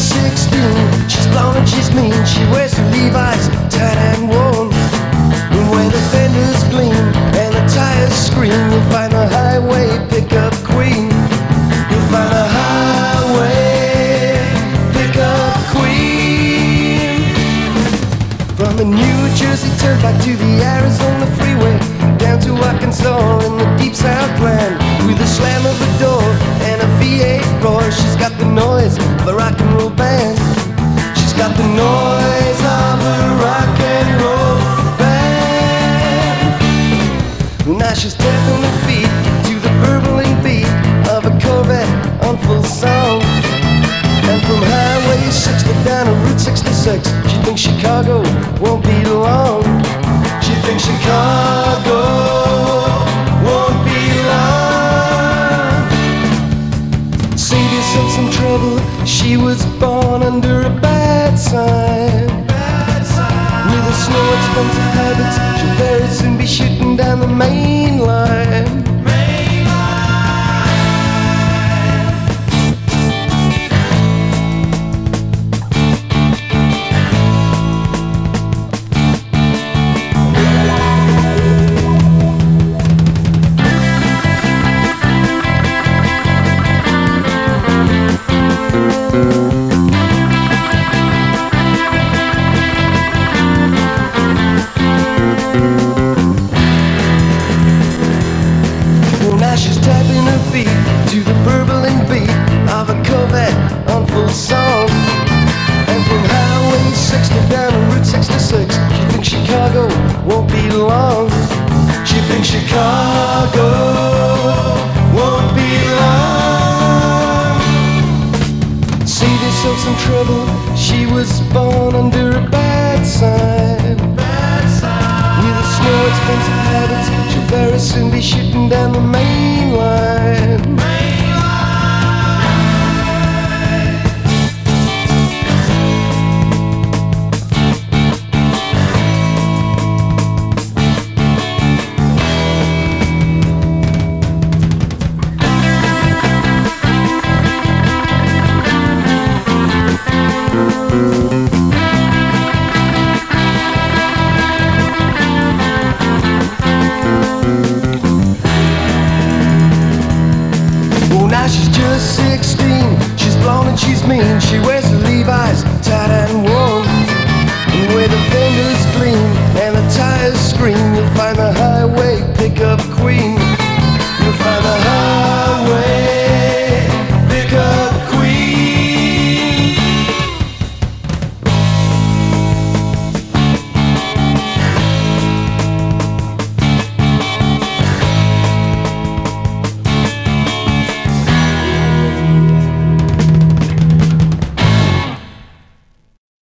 16. She's blonde and she's mean. She wears her Levi's tight and worn. And where the fenders gleam and the tires scream, you'll find a highway pickup queen. You'll find a highway pickup queen. From the New Jersey Turnpike to the Arizona freeway, down to Arkansas in the deep Southland, with the slam of a door and a V8 roar. She's got the noise of a rock and roll band. She's got the noise of a rock and roll band. Now she's tapping her feet to the burbling beat of a Corvette on full song. And from Highway 60 down to Route 66, she thinks Chicago won't be long. She thinks Chicago won't be long. Save yourself some trouble. She was born under a bad sign. With her slow, expensive habits, she'll very soon be shooting down the main line. She's tapping her feet to the burbling beat of a Corvette on full song. And from Highway 60 down to Route 66, she thinks Chicago won't be long. She thinks Chicago won't be long. Save yourself some trouble. She was born under a bad sign. With her slow, expensive habits, she'll very soon be shooting down the main line.